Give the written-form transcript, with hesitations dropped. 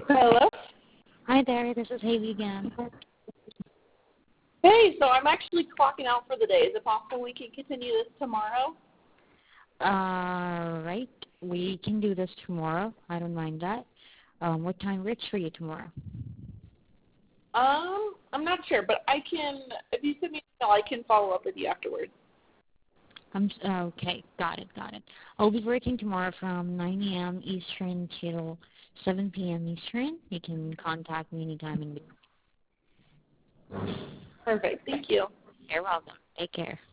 Hello? Hi there, this is Haley again. Hey, so I'm actually clocking out for the day. Is it possible we can continue this tomorrow? Right, we can do this tomorrow. I don't mind that. What time works for you tomorrow? I'm not sure, but I can, if you send me an email, I can follow up with you afterwards. Okay, got it. I'll be working tomorrow from 9 a.m. Eastern till 7 p.m. Eastern. You can contact me anytime in between. Perfect. Thank you. You're welcome. Take care.